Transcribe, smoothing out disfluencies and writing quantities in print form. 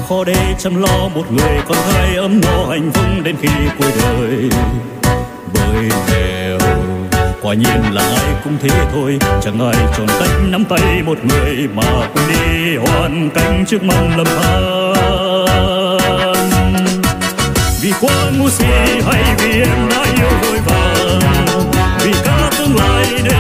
khó để chăm lo một người con gái ấm no hạnh phúc đến khi cuối đời. Bởi nghèo quả nhiên là ai cũng thế thôi, chẳng ai chọn cách nắm tay một người mà cùng đi hoàn cảnh trước mặt lầm than. Vì quá ngu si hay vì em đã yêu vội vàng, vì cả tương lai để